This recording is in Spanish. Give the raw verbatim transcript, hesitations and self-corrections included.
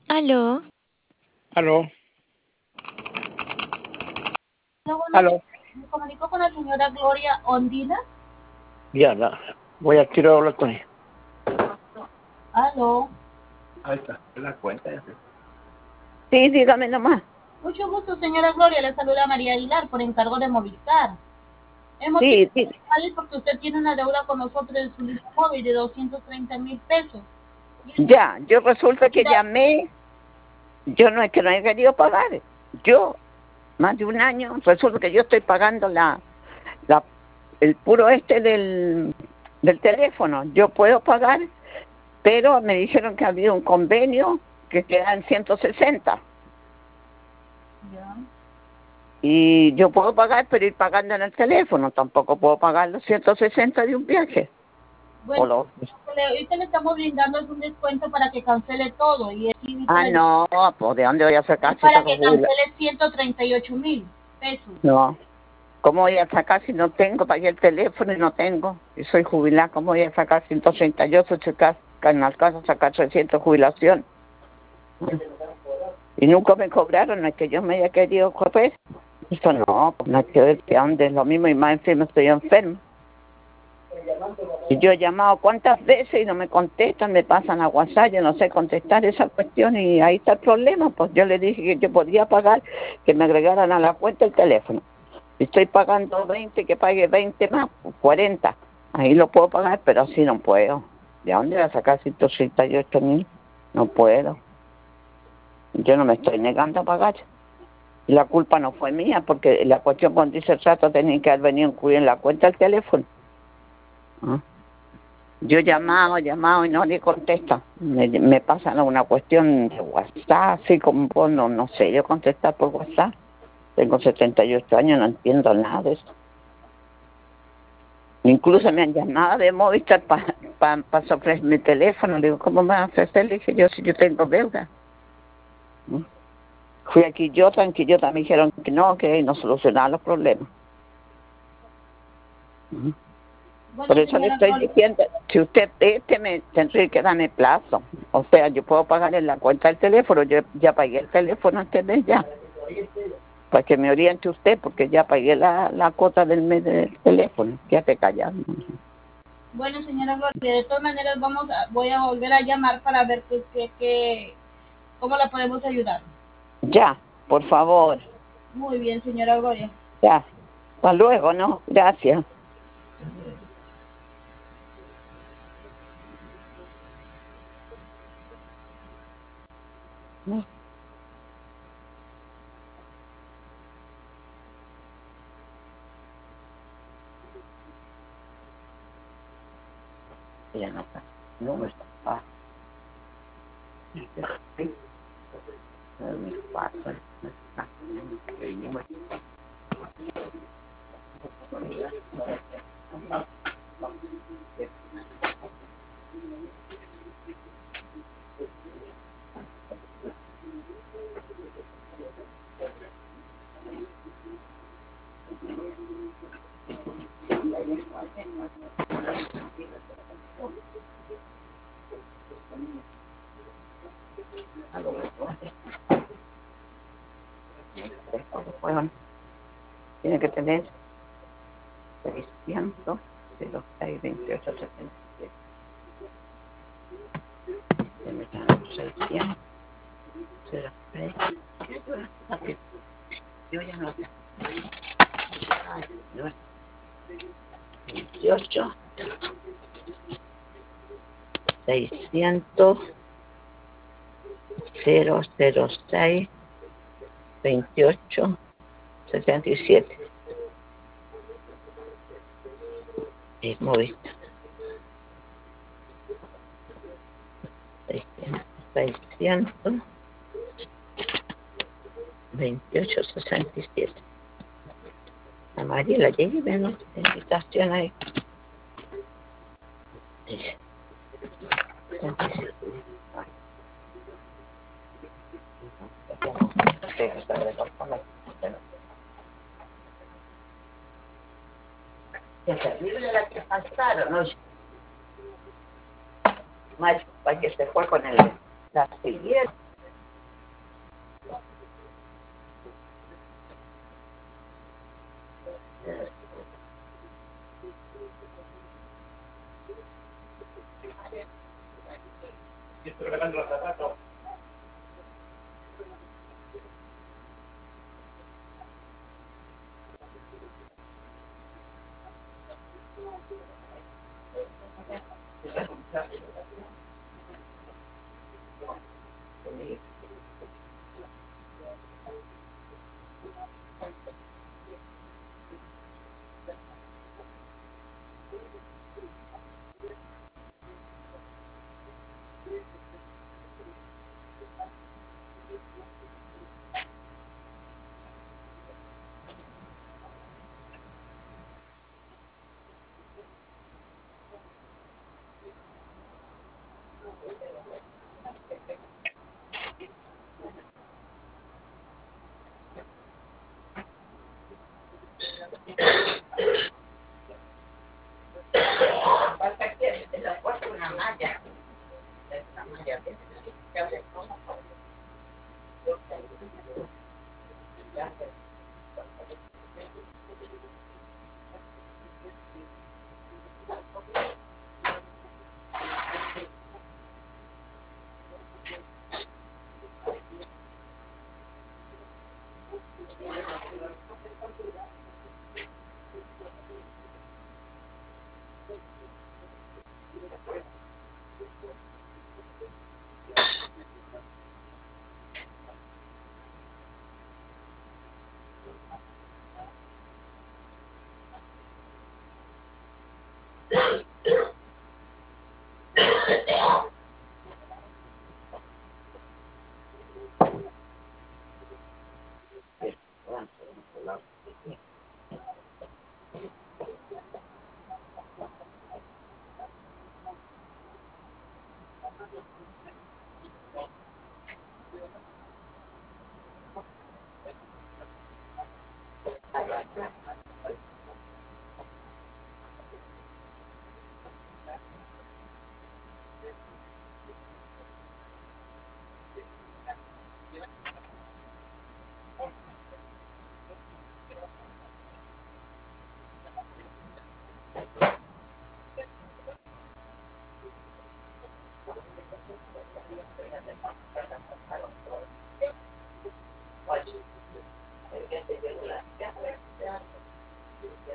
Aló. Aló, Hola, buenos días. aló. Me comunico con la señora Gloria Ondina. Ya, la, voy a tirar a hablar con ella. Aló. Ahí está, en la cuenta. Ya. Sí, dígame nomás. Mucho gusto, señora Gloria. Le saluda María Aguilar por encargo de Movilcar. El motivo Sí, sí. es porque usted tiene una deuda con nosotros en su línea móvil de doscientos treinta mil pesos. Y es Ya, yo resulta que ya, llamé, yo no es que no he querido pagar. Yo, más de un año, resulta que yo estoy pagando la, la el puro este del, del teléfono. Yo puedo pagar, pero me dijeron que había un convenio que queda en ciento sesenta. ya. Y yo puedo pagar, pero ir pagando en el teléfono. Tampoco puedo pagar los ciento sesenta de un viaje. O Bueno, los... le- ahorita le estamos brindando es un descuento para que cancele todo y así Ah, evita- no, pues ¿de dónde voy a es sacar si para tengo que jubila? cancele ciento treinta y ocho mil pesos. No. ¿Cómo voy a sacar si no tengo? Pagué el teléfono y no tengo. Y soy jubilada, ¿cómo voy a sacar ciento treinta y ocho? En el caso sacar trescientos jubilación. Y nunca me cobraron, no es que yo me haya querido correr. Eso no, pues no es que ver que dónde es lo mismo y más encima estoy enfermo. Y yo he llamado cuántas veces y no me contestan, me pasan a WhatsApp, yo no sé contestar esa cuestión y ahí está el problema. Pues yo le dije que yo podía pagar, que me agregaran a la cuenta el teléfono. Estoy pagando veinte, que pague veinte más, cuarenta. Ahí lo puedo pagar, pero así no puedo. ¿De dónde voy a sacar ciento treinta y ocho mil? No puedo. Yo no me estoy negando a pagar. Y la culpa no fue mía, porque la cuestión cuando dice el trato tenía que haber venido incluir en la cuenta el teléfono. ¿Ah? Yo he llamado, he llamado y no le contesta. Me, me pasan a una cuestión de WhatsApp, así como, bueno, no sé, yo contestar por WhatsApp. Tengo setenta y ocho años, no entiendo nada de eso. Incluso me han llamado de Movistar para pa, pa ofrecer mi teléfono. Le digo, ¿cómo me van a ofrecer? Le dije, yo si yo tengo deuda. ¿Mm? Fui a Quillota, en Quillota me dijeron que no, que no solucionaban los problemas. ¿Mm? Bueno, Por eso le señora estoy Gloria. diciendo, si usted este me tendría que darme plazo. O sea, yo puedo pagar en la cuenta del teléfono, yo ya pagué el teléfono este mes ya. Para que me oriente usted, porque ya pagué la, la cuota del mes del teléfono. Quédate callado. Bueno, señora Gloria, de todas maneras vamos a, voy a volver a llamar para ver pues qué, qué, cómo la podemos ayudar. Ya, por favor. Muy bien, señora Gloria. Ya. Hasta luego, ¿no? Gracias. No. Ya no está. No está. Ah. Mi paso. Bueno, tiene que tener seiscientos, cero seis, veintiocho, setenta y siete. seiscientos, cero seis. Yo ya no. veintiocho, seiscientos, cero cero seis, veintiocho, setenta y siete. Es movista. seiscientos, veintiocho, sesenta y siete. A María la llegué, menos invitación ahí. Es terrible la que pasaron, ¿no? Más para que se fue con el, la siguiente.